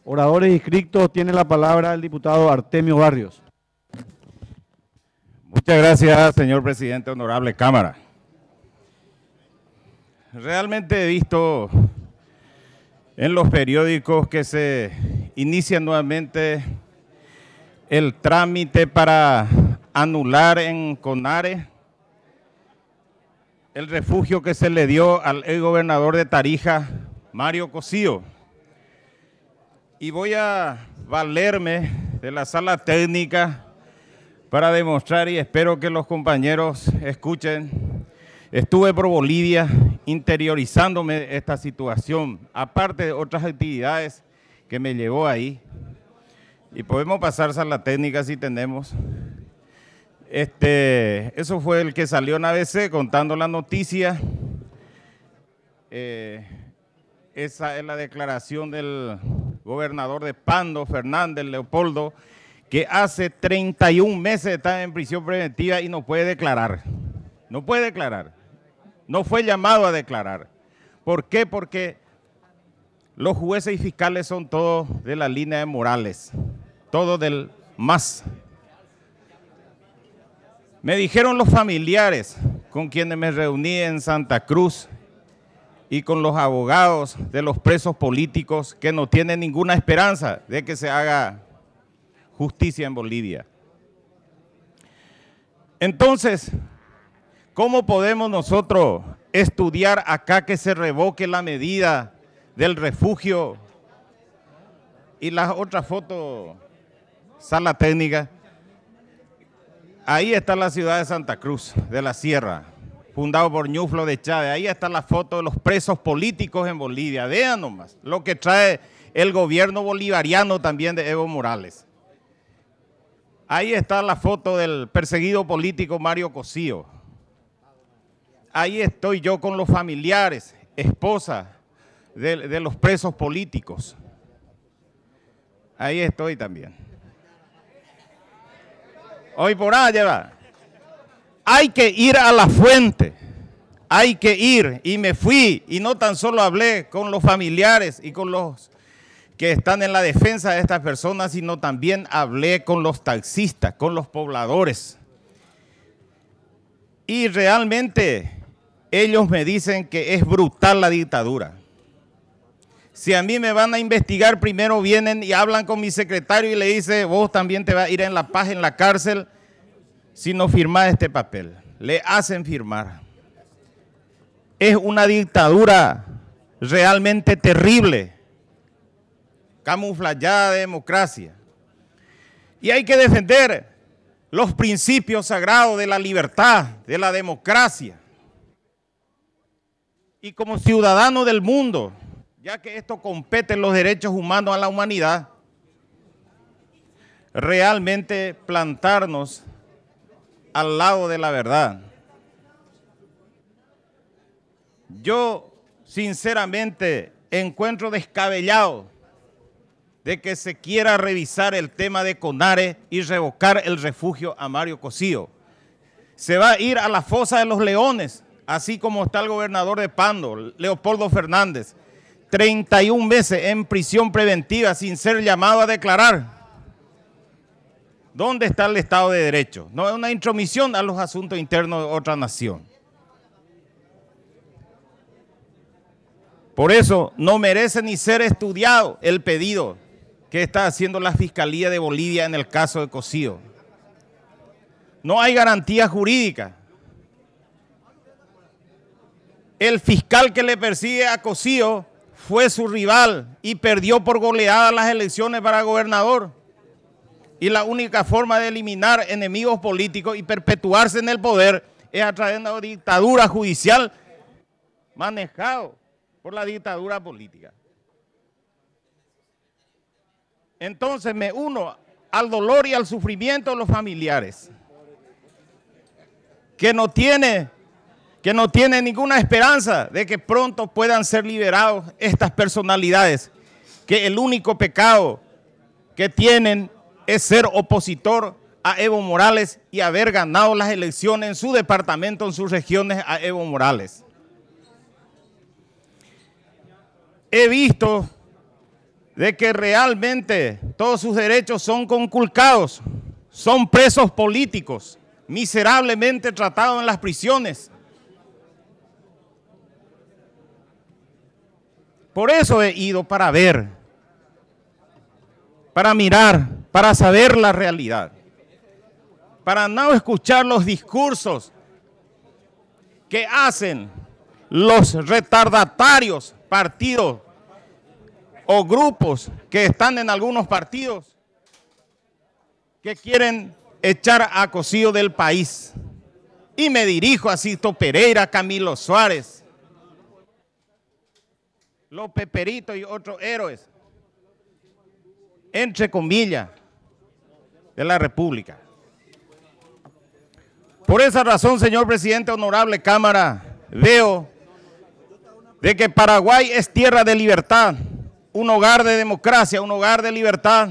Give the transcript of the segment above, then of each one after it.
Oradores inscritos, tiene la palabra el diputado Artemio Barrios. Muchas gracias, señor presidente, honorable Cámara. Realmente he visto en los periódicos que se inicia nuevamente el trámite para anular en CONARE el refugio que se le dio al exgobernador de Tarija, Mario Cosío. Y voy a valerme de la sala técnica para demostrar, y espero que los compañeros escuchen. Estuve por Bolivia interiorizándome esta situación, aparte de otras actividades que me llevó ahí. Y podemos pasar sala técnica si tenemos. Eso fue el que salió en ABC contando la noticia. Esa es la declaración del gobernador de Pando, Fernández Leopoldo, que hace 31 meses está en prisión preventiva y no puede declarar. No puede declarar. No fue llamado a declarar. ¿Por qué? Porque los jueces y fiscales son todos de la línea de Morales, todos del MAS. Me dijeron los familiares con quienes me reuní en Santa Cruz y con los abogados de los presos políticos que no tienen ninguna esperanza de que se haga justicia en Bolivia. Entonces, ¿cómo podemos nosotros estudiar acá que se revoque la medida del refugio? Y las otras fotos, sala técnica. Ahí está la ciudad de Santa Cruz, de la Sierra, fundado por Ñuflo de Chávez. Ahí está la foto de los presos políticos en Bolivia. Vean nomás lo que trae el gobierno bolivariano también de Evo Morales. Ahí está la foto del perseguido político Mario Cosío. Ahí estoy yo con los familiares, esposa de los presos políticos. Ahí estoy también. Hoy por allá va. Hay que ir a la fuente, hay que ir, y me fui, y no tan solo hablé con los familiares y con los que están en la defensa de estas personas, sino también hablé con los taxistas, con los pobladores. Y realmente ellos me dicen que es brutal la dictadura. Si a mí me van a investigar, primero vienen y hablan con mi secretario y le dice, vos también te vas a ir en La Paz, en la cárcel, si no firmás este papel. Le hacen firmar. Es una dictadura realmente terrible, camuflada de democracia. Y hay que defender los principios sagrados de la libertad, de la democracia. Y como ciudadano del mundo, ya que esto compete en los derechos humanos a la humanidad, realmente plantarnos al lado de la verdad. Yo sinceramente encuentro descabellado de que se quiera revisar el tema de CONARE y revocar el refugio a Mario Cosío. Se va a ir a la fosa de los leones, así como está el gobernador de Pando, Leopoldo Fernández. 31 meses en prisión preventiva sin ser llamado a declarar. ¿Dónde está el Estado de Derecho? No es una intromisión a los asuntos internos de otra nación. Por eso no merece ni ser estudiado el pedido que está haciendo la Fiscalía de Bolivia en el caso de Cosío. No hay garantía jurídica. El fiscal que le persigue a Cosío fue su rival y perdió por goleada las elecciones para gobernador. Y la única forma de eliminar enemigos políticos y perpetuarse en el poder es a través de una dictadura judicial manejado por la dictadura política. Entonces me uno al dolor y al sufrimiento de los familiares que no tiene ninguna esperanza de que pronto puedan ser liberados estas personalidades, que el único pecado que tienen es ser opositor a Evo Morales y haber ganado las elecciones en su departamento, en sus regiones, a Evo Morales. He visto de que realmente todos sus derechos son conculcados, son presos políticos, miserablemente tratados en las prisiones. Por eso he ido para ver, para mirar, para saber la realidad, para no escuchar los discursos que hacen los retardatarios partidos o grupos que están en algunos partidos que quieren echar a Cosío del país. Y me dirijo a Sisto Pereira, Camilo Suárez, López Perito y otros héroes, entre comillas, de la República. Por esa razón, señor presidente, honorable Cámara, veo de que Paraguay es tierra de libertad, un hogar de democracia, un hogar de libertad.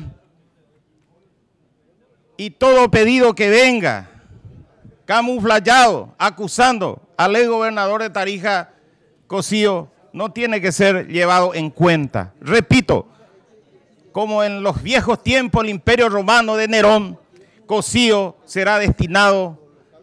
Y todo pedido que venga camuflado, acusando al ex gobernador de Tarija, Cosío, no tiene que ser llevado en cuenta. Repito, como en los viejos tiempos del Imperio Romano de Nerón, Cosío será destinado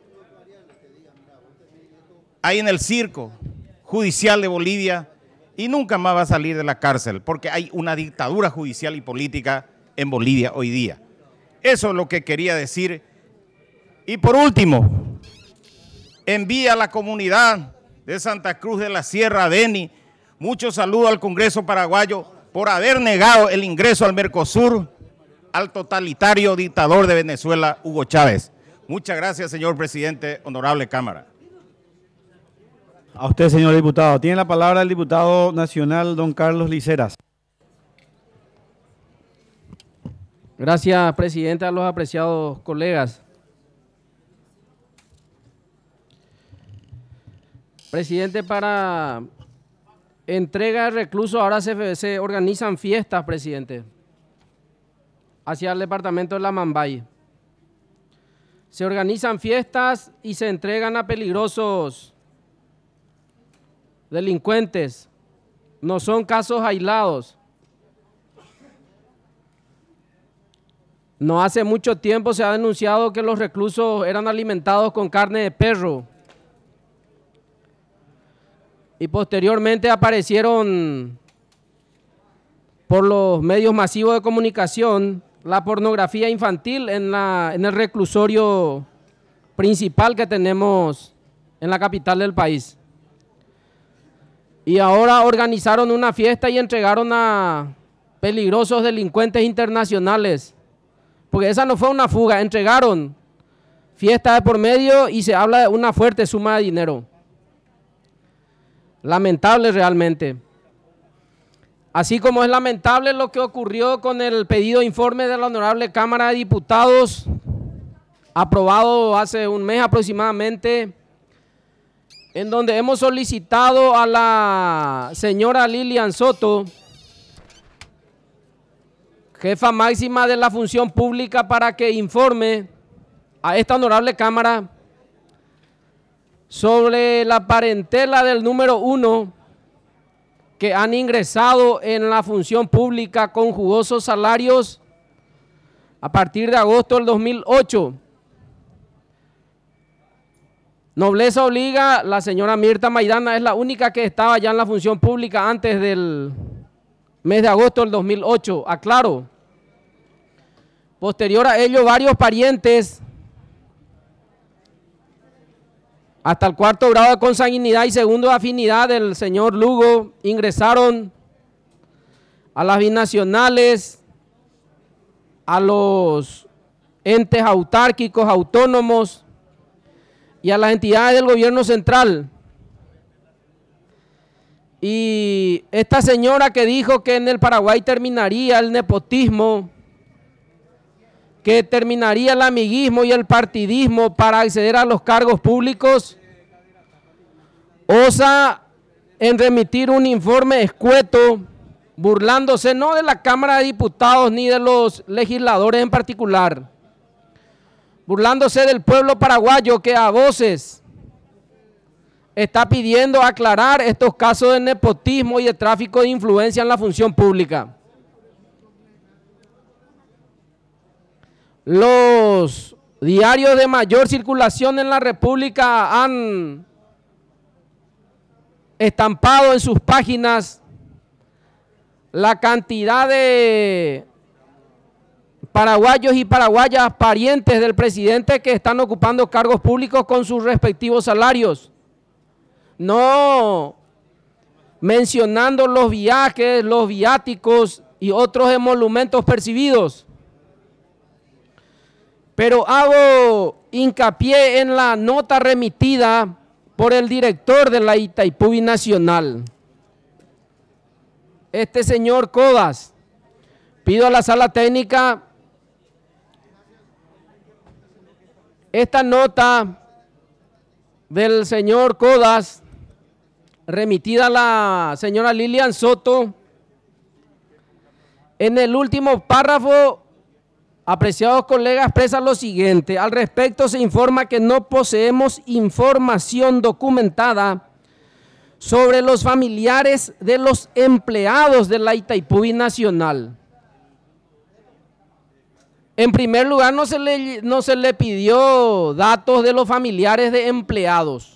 ahí en el circo judicial de Bolivia y nunca más va a salir de la cárcel, porque hay una dictadura judicial y política en Bolivia hoy día. Eso es lo que quería decir. Y por último, envía a la comunidad de Santa Cruz de la Sierra, Beni, mucho saludo al Congreso paraguayo por haber negado el ingreso al Mercosur al totalitario dictador de Venezuela, Hugo Chávez. Muchas gracias, señor presidente, honorable Cámara. A usted, señor diputado. Tiene la palabra el diputado nacional, don Carlos Liceras. Gracias, presidente, a los apreciados colegas. Presidente, para entrega de reclusos ahora se organizan fiestas, presidente, hacia el departamento de La Mambay. Se organizan fiestas y se entregan a peligrosos delincuentes. No son casos aislados. No hace mucho tiempo se ha denunciado que los reclusos eran alimentados con carne de perro. Y posteriormente aparecieron por los medios masivos de comunicación la pornografía infantil en el reclusorio principal que tenemos en la capital del país. Y ahora organizaron una fiesta y entregaron a peligrosos delincuentes internacionales. Porque esa no fue una fuga, entregaron fiesta de por medio y se habla de una fuerte suma de dinero. Lamentable realmente. Así como es lamentable lo que ocurrió con el pedido de informe de la Honorable Cámara de Diputados, aprobado hace un mes aproximadamente, en donde hemos solicitado a la señora Lilian Soto, jefa máxima de la función pública, para que informe a esta honorable Cámara sobre la parentela del número 1 que han ingresado en la función pública con jugosos salarios a partir de agosto del 2008. Nobleza obliga, la señora Mirta Maidana es la única que estaba ya en la función pública antes del mes de agosto del 2008, aclaro. Posterior a ello, varios parientes, hasta el 4º grado de consanguinidad y 2º de afinidad del señor Lugo, ingresaron a las binacionales, a los entes autárquicos, autónomos y a las entidades del gobierno central. Y esta señora que dijo que en el Paraguay terminaría el nepotismo, que terminaría el amiguismo y el partidismo para acceder a los cargos públicos, osa en remitir un informe escueto, burlándose no de la Cámara de Diputados ni de los legisladores en particular, burlándose del pueblo paraguayo que a voces está pidiendo aclarar estos casos de nepotismo y de tráfico de influencia en la función pública. Los diarios de mayor circulación en la República han estampado en sus páginas la cantidad de paraguayos y paraguayas parientes del presidente que están ocupando cargos públicos con sus respectivos salarios. No mencionando los viajes, los viáticos y otros emolumentos percibidos. Pero hago hincapié en la nota remitida por el director de la Itaipú Binacional, este señor Codas. Pido a la sala técnica esta nota del señor Codas, remitida a la señora Lilian Soto. En el último párrafo, apreciados colegas, expresa lo siguiente: al respecto se informa que no poseemos información documentada sobre los familiares de los empleados de la Itaipú Binacional. En primer lugar, no se le pidió datos de los familiares de empleados.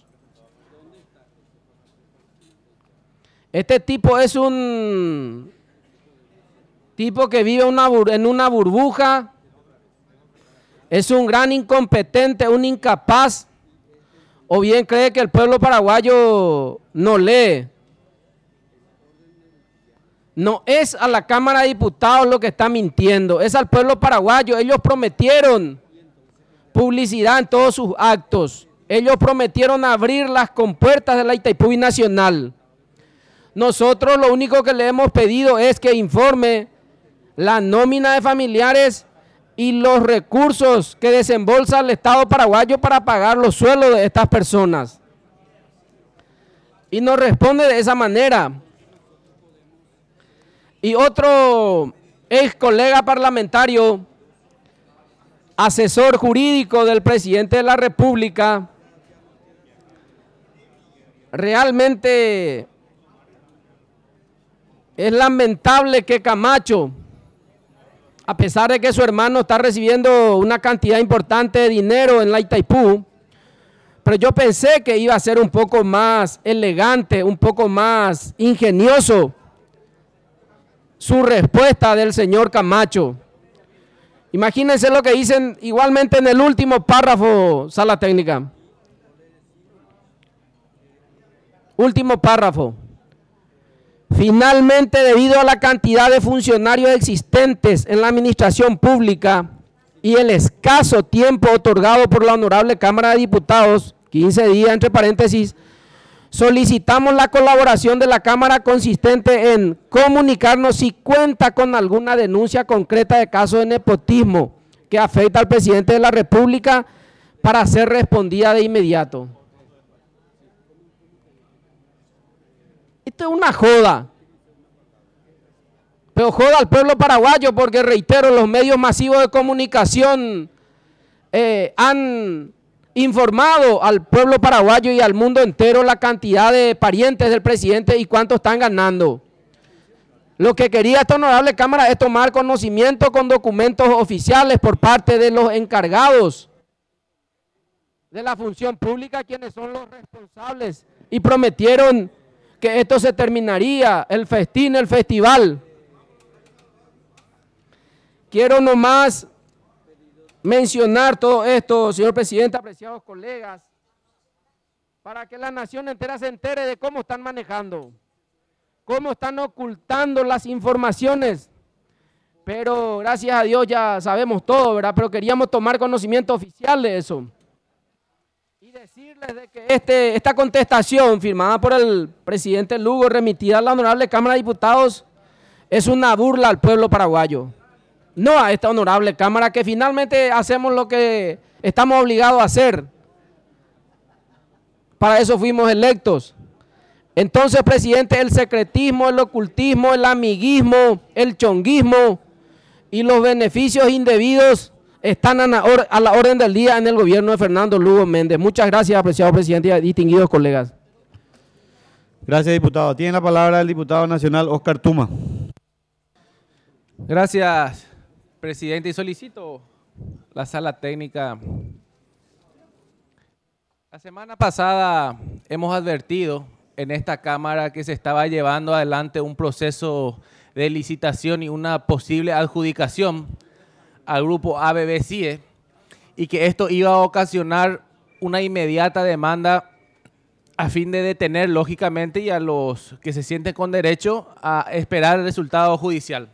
Este tipo es un tipo que vive en una burbuja, es un gran incompetente, un incapaz, o bien cree que el pueblo paraguayo no lee. No es a la Cámara de Diputados lo que está mintiendo, es al pueblo paraguayo. Ellos prometieron publicidad en todos sus actos. Ellos prometieron abrir las compuertas de la Itaipú Binacional. Nosotros lo único que le hemos pedido es que informe la nómina de familiares y los recursos que desembolsa el Estado paraguayo para pagar los sueldos de estas personas. Y nos responde de esa manera. Y otro ex colega parlamentario, asesor jurídico del presidente de la República, realmente es lamentable que Camacho, a pesar de que su hermano está recibiendo una cantidad importante de dinero en la Itaipú, pero yo pensé que iba a ser un poco más elegante, un poco más ingenioso su respuesta del señor Camacho. Imagínense lo que dicen igualmente en el último párrafo, sala técnica. Último párrafo. Finalmente, debido a la cantidad de funcionarios existentes en la administración pública y el escaso tiempo otorgado por la Honorable Cámara de Diputados, 15 días entre paréntesis, solicitamos la colaboración de la Cámara consistente en comunicarnos si cuenta con alguna denuncia concreta de caso de nepotismo que afecta al presidente de la República para ser respondida de inmediato. Esto es una joda, pero joda al pueblo paraguayo porque, reitero, los medios masivos de comunicación han informado al pueblo paraguayo y al mundo entero la cantidad de parientes del presidente y cuánto están ganando. Lo que quería esta honorable Cámara es tomar conocimiento con documentos oficiales por parte de los encargados de la función pública, quienes son los responsables, y prometieron que esto se terminaría, el festín, el festival. Quiero nomás mencionar todo esto, señor presidente, apreciados colegas, para que la nación entera se entere de cómo están manejando, cómo están ocultando las informaciones. Pero gracias a Dios ya sabemos todo, ¿verdad? Pero queríamos tomar conocimiento oficial de eso. Y decirles de que esta contestación firmada por el presidente Lugo, remitida a la Honorable Cámara de Diputados, es una burla al pueblo paraguayo. No a esta honorable Cámara, que finalmente hacemos lo que estamos obligados a hacer. Para eso fuimos electos. Entonces, presidente, el secretismo, el ocultismo, el amiguismo, el chonguismo y los beneficios indebidos están a la orden del día en el gobierno de Fernando Lugo Méndez. Muchas gracias, apreciado presidente y distinguidos colegas. Gracias, diputado. Tiene la palabra el diputado nacional Oscar Tuma. Gracias, presidente, y solicito la sala técnica. La semana pasada hemos advertido en esta Cámara que se estaba llevando adelante un proceso de licitación y una posible adjudicación al grupo ABB-CIE y que esto iba a ocasionar una inmediata demanda a fin de detener lógicamente y a los que se sienten con derecho a esperar el resultado judicial.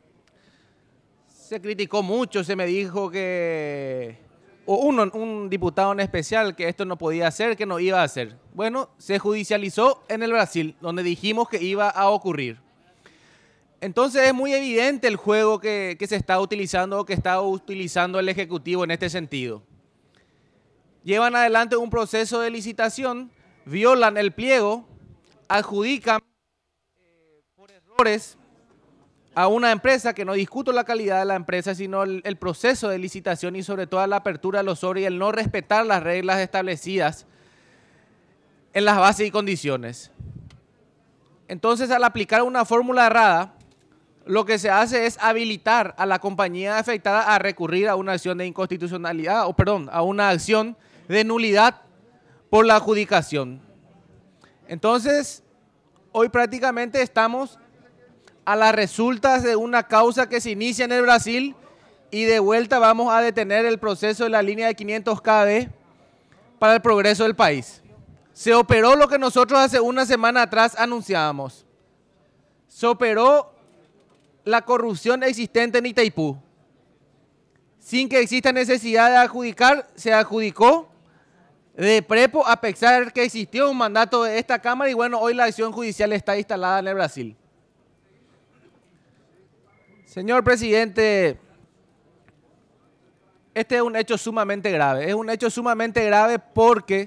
Se criticó mucho, se me dijo que un diputado en especial que esto no podía hacer, que no iba a hacer. Bueno, se judicializó en el Brasil, donde dijimos que iba a ocurrir. Entonces es muy evidente el juego que se está utilizando o que está utilizando el Ejecutivo en este sentido. Llevan adelante un proceso de licitación, violan el pliego, adjudican por errores a una empresa, que no discuto la calidad de la empresa, sino el proceso de licitación y sobre todo la apertura de los sobres y el no respetar las reglas establecidas en las bases y condiciones. Entonces, al aplicar una fórmula errada, lo que se hace es habilitar a la compañía afectada a recurrir a una acción de inconstitucionalidad, a una acción de nulidad por la adjudicación. Entonces, hoy prácticamente estamos a las resultas de una causa que se inicia en el Brasil y de vuelta vamos a detener el proceso de la línea de 500 kV para el progreso del país. Se operó lo que nosotros hace una semana atrás anunciábamos. Se operó la corrupción existente en Itaipú. Sin que exista necesidad de adjudicar, se adjudicó de prepo a pesar que existió un mandato de esta Cámara y bueno, hoy la acción judicial está instalada en el Brasil. Señor presidente, este es un hecho sumamente grave. Es un hecho sumamente grave porque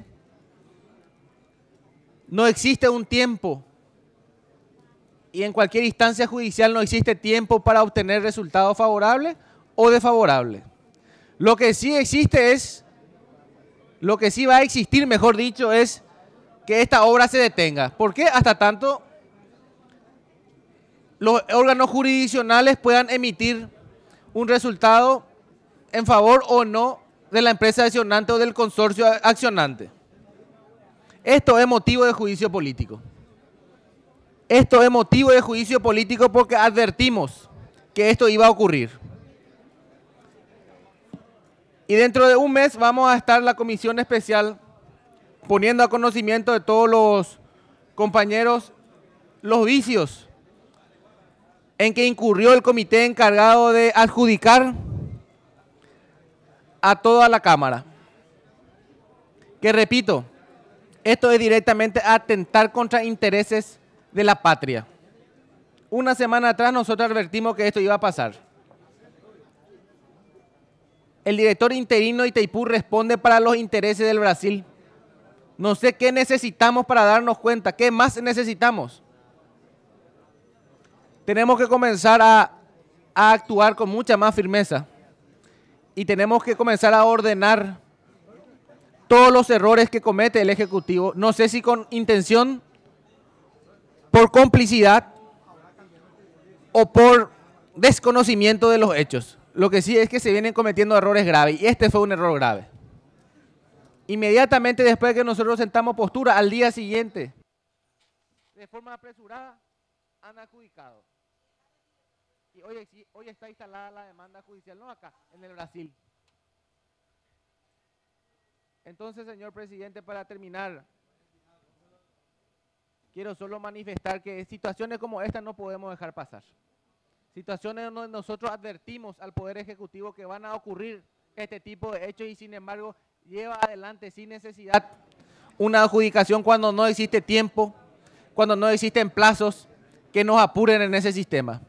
no existe un tiempo y en cualquier instancia judicial no existe tiempo para obtener resultados favorables o desfavorables. Lo que sí existe es, lo que sí va a existir, mejor dicho, es que esta obra se detenga. ¿Por qué? Hasta tanto los órganos jurisdiccionales puedan emitir un resultado en favor o no de la empresa accionante o del consorcio accionante. Esto es motivo de juicio político. Esto es motivo de juicio político porque advertimos que esto iba a ocurrir. Y dentro de un mes vamos a estar la comisión especial poniendo a conocimiento de todos los compañeros los vicios en que incurrió el comité encargado de adjudicar a toda la Cámara. Que repito, esto es directamente atentar contra intereses de la patria. Una semana atrás nosotros advertimos que esto iba a pasar. El director interino de Itaipú responde para los intereses del Brasil. No sé qué necesitamos para darnos cuenta, qué más necesitamos. Tenemos que comenzar a actuar con mucha más firmeza y tenemos que comenzar a ordenar todos los errores que comete el Ejecutivo, no sé si con intención, por complicidad o por desconocimiento de los hechos. Lo que sí es que se vienen cometiendo errores graves y este fue un error grave. Inmediatamente después de que nosotros sentamos postura, al día siguiente, de forma apresurada, han adjudicado. Y hoy está instalada la demanda judicial, no acá, en el Brasil. Entonces, señor presidente, para terminar, quiero solo manifestar que situaciones como esta no podemos dejar pasar. Situaciones donde nosotros advertimos al Poder Ejecutivo que van a ocurrir este tipo de hechos y sin embargo lleva adelante sin necesidad una adjudicación cuando no existe tiempo, cuando no existen plazos que nos apuren en ese sistema.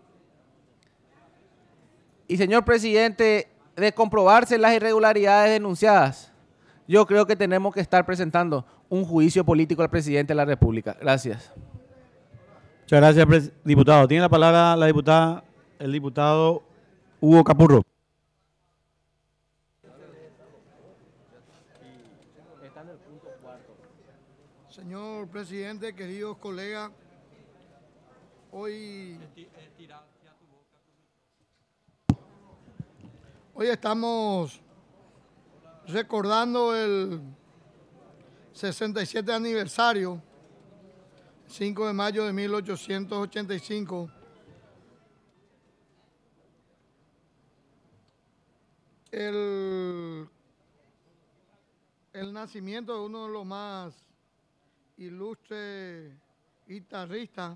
Y señor presidente, de comprobarse las irregularidades denunciadas, yo creo que tenemos que estar presentando un juicio político al presidente de la República. Gracias. Muchas gracias, diputado. Tiene la palabra el diputado Hugo Capurro. Señor presidente, queridos colegas, hoy Hoy estamos recordando el 67 aniversario, 5 de mayo de 1885, el nacimiento de uno de los más ilustres guitarristas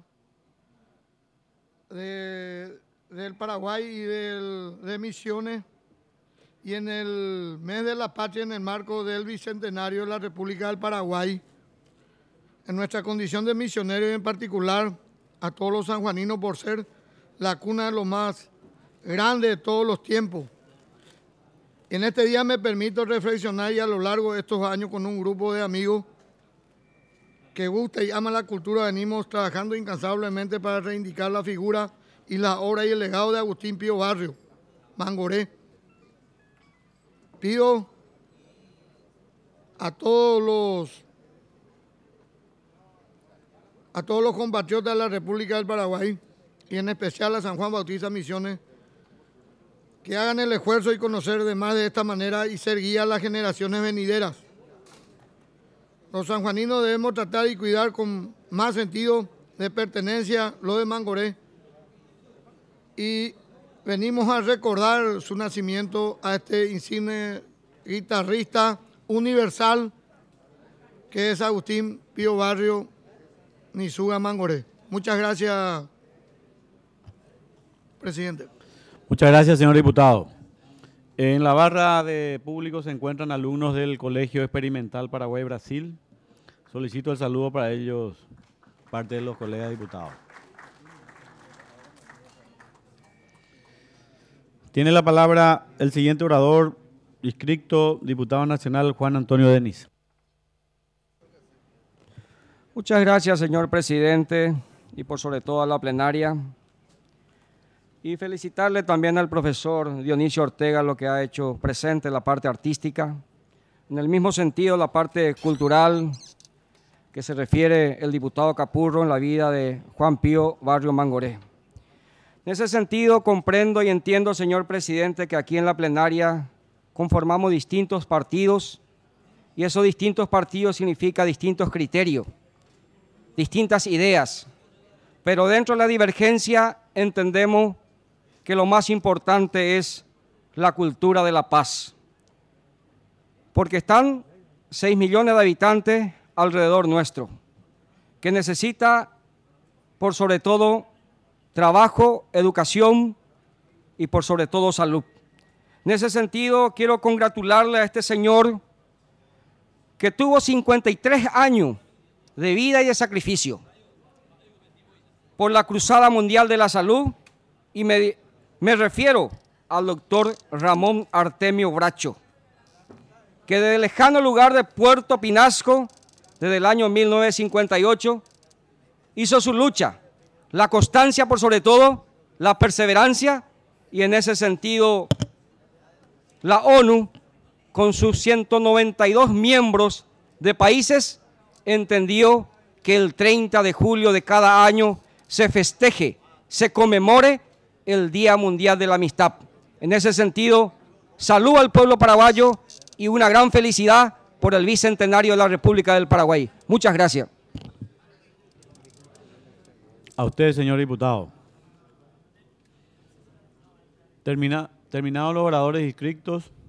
del Paraguay y de Misiones, y en el mes de la patria, en el marco del bicentenario de la República del Paraguay, en nuestra condición de misioneros y en particular a todos los sanjuaninos por ser la cuna de lo más grande de todos los tiempos. En este día me permito reflexionar, y a lo largo de estos años con un grupo de amigos que gusta y ama la cultura, venimos trabajando incansablemente para reivindicar la figura y la obra y el legado de Agustín Pío Barrios Mangoré. Pido a todos los compatriotas de la República del Paraguay, y en especial a San Juan Bautista Misiones, que hagan el esfuerzo y conocer de más de esta manera y ser guía a las generaciones venideras. Los sanjuaninos debemos tratar y cuidar con más sentido de pertenencia lo de Mangoré, y venimos a recordar su nacimiento a este insigne guitarrista universal que es Agustín Pío Barrios Nisuga Mangoré. Muchas gracias, presidente. Muchas gracias, señor diputado. En la barra de público se encuentran alumnos del Colegio Experimental Paraguay-Brasil. Solicito el saludo para ellos, parte de los colegas diputados. Tiene la palabra el siguiente orador, inscrito, diputado nacional Juan Antonio Denis. Muchas gracias, señor presidente, y por sobre todo a la plenaria. Y felicitarle también al profesor Dionisio Ortega lo que ha hecho presente la parte artística. En el mismo sentido, la parte cultural que se refiere el diputado Capurro en la vida de Juan Pío Barrios Mangoré. En ese sentido, comprendo y entiendo, señor presidente, que aquí en la plenaria conformamos distintos partidos, y esos distintos partidos significa distintos criterios, distintas ideas, pero dentro de la divergencia entendemos que lo más importante es la cultura de la paz, porque están 6 millones de habitantes alrededor nuestro, que necesita, por sobre todo, trabajo, educación y por sobre todo salud. En ese sentido, quiero congratularle a este señor que tuvo 53 años de vida y de sacrificio por la Cruzada Mundial de la Salud, y me refiero al doctor Ramón Artemio Bracho, que desde el lejano lugar de Puerto Pinasco, desde el año 1958, hizo su lucha, la constancia por sobre todo, la perseverancia, y en ese sentido la ONU, con sus 192 miembros de países, entendió que el 30 de julio de cada año se festeje, se conmemore el Día Mundial de la Amistad. En ese sentido, saludo al pueblo paraguayo y una gran felicidad por el bicentenario de la República del Paraguay. Muchas gracias. A usted, señor diputado. Terminados los oradores inscritos,